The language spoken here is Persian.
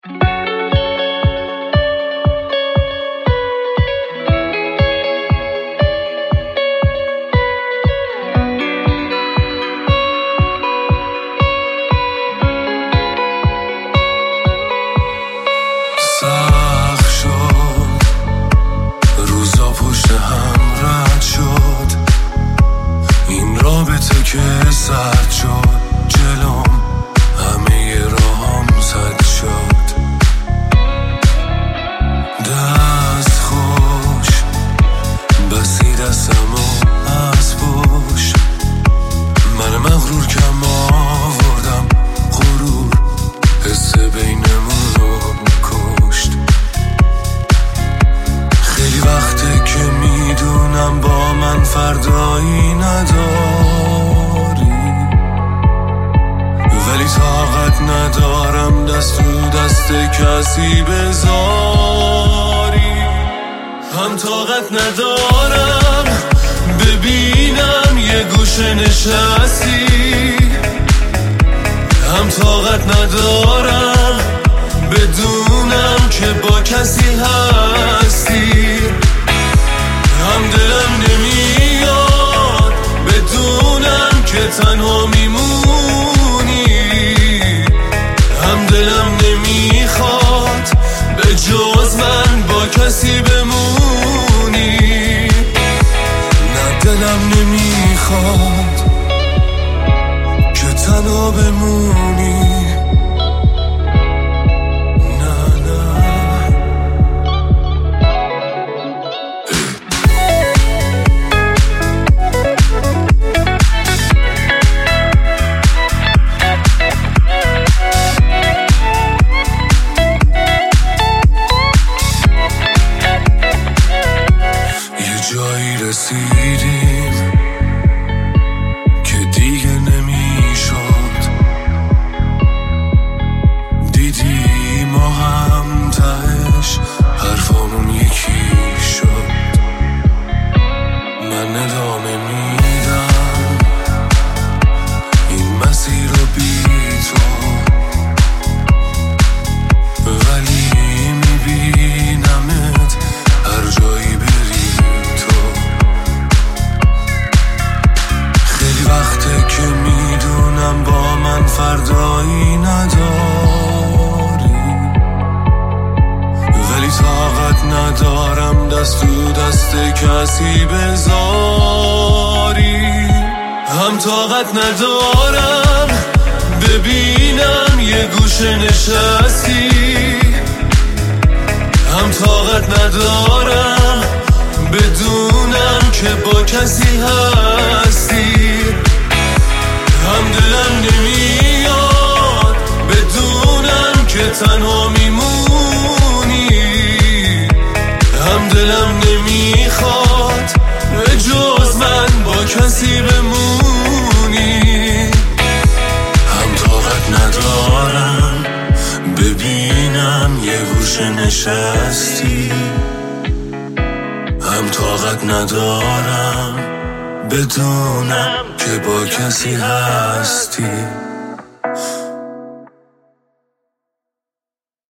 که سرد شد جلوم، همه راهم سد شد. دست خوش بسی دستمو از پشت، من مغرور کم آوردم، غرور حس بینمونو کشت. خیلی وقته که میدونم با من فردایی نداری، ولی طاقت ندارم دست تو دست کسی بذاری. هم طاقت ندارم ببینم یه گوشه نشستی، هم طاقت ندارم بدونم که با کسی هستی. هم دلم نمیاد بدونم که تنها میمونی، هم دلم نمیخواد به جز من با کسی بمونی. نه دلم نمیخواد که تنها بمونی. جایی رسیدیم که دیگه نمیشد، دیدی ما هم تهش حرفامون یکی شد. من ادامه میدم این مسیر رو بی تو، ولی میبینمت هر جایی بری. وقته که میدونم با من فردایی نداری، ولی طاقت ندارم دست تو دست کسی بذاری. هم طاقت ندارم ببینم یه گوشه نشستی، هم طاقت ندارم بدونم که با کسی هستی. هم دلم نمیاد بدونم که تنها میمونی، هم دلم نمیخواد به جز من با کسی بمونی. هم طاقت ندارم ببینم یه گوشه نشستی، هم طاقت ندارم بدونم که با کسی هستی.